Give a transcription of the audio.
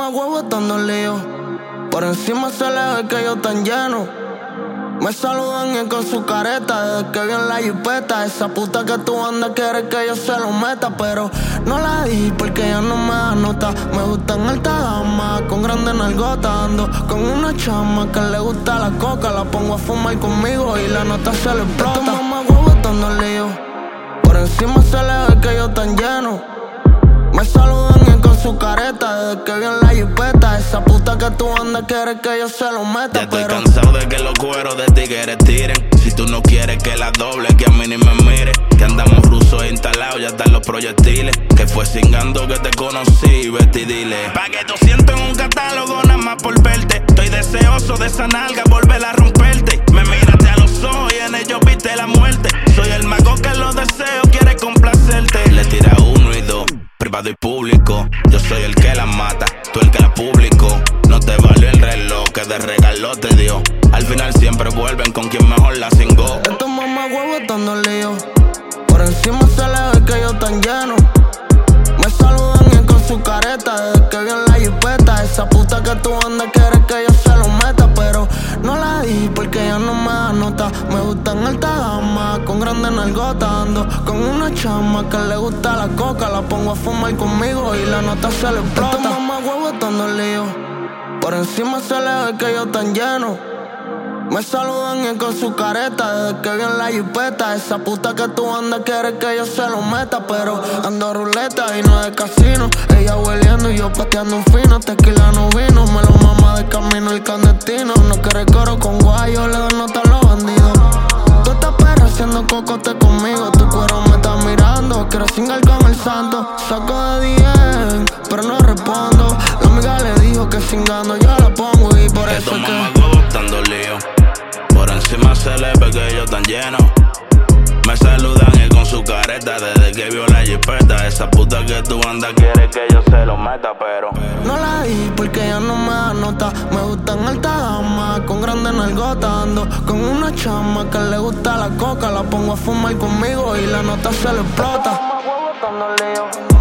mamá huevo estando lío. Por encima se le ve que yo tan lleno. Me saludan y con su careta. Desde que vi en la jipeta, esa puta que tú andas quiere que yo se lo meta. Pero no la di porque ella no me da nota. Me gusta en alta gama, con grande nalgota. Ando con una chama que le gusta la coca. La pongo a fumar conmigo y la nota se le explota. Tu mamá huevo estando lío. Por encima se le ve que yo tan lleno. Me saludan y con su careta. Desde que vi en la jipeta, esa puta que tú andas quiere que yo se lo meta. Ya estoy cansado de que los cueros de tigres tiren. Si tú no quieres que la doble, que a mí ni me mire. Que andamos rusos instalados, ya están los proyectiles. Que fue cingando que te conocí, vete y dile. Pa' que tú sientas en un catálogo nada más por verte. Estoy deseoso de esa nalga, volver a romperte. Me miraste a los ojos y en ellos viste la muerte. Soy el mago que los deseos quiere complacerte. Le tira uno y dos, privado y público. Yo soy el que la mata, tú el que la publicó. No te valió el reloj que de regalo te dio. Al final siempre vuelven con quien mejor la cingó. Estos mamá huevos estando lío. Por encima se le ve que yo tan lleno. Me saludan y con su careta. Desde que vi en la jipeta, esa puta que tú andas quiere que yo se lo meta. Pero no la di porque ella no me da nota. Me gusta en alta gama, con grande nalgota. Ando con una chama que le gusta la coca. La pongo a fumar conmigo y la nota se le explota. Estos mamá huevos estando lío. Por encima se le ve que yo tan lleno. Me saludan y con su careta. Desde que vi en la jipeta, esa puta que tú andas quiere que yo se lo meta. Pero ando ruleta y no de casino. Ella hueliendo y yo pateando un fino. Tequila no vino, me lo mama de camino el clandestino. No quiere coro con guayo, le doy nota a los bandidos. Tú estás perra haciendo cocote conmigo. Tu cuero me está mirando, quiero singar con el santo. Saco de 10, pero no respondo. La amiga le dijo que singando yo la pongo. Y por eso que que huevos estando lío. Por encima se le ve que yo tan lleno. Me saludan y con su careta. Desde que vio la jipeta, esa puta que tú andas quiere que yo se lo meta. Pero no la di porque ella no me da nota. Me gusta en alta gama, con grande nalgota. Ando con una chama que le gusta la coca. La pongo a fumar conmigo y la nota se le explota.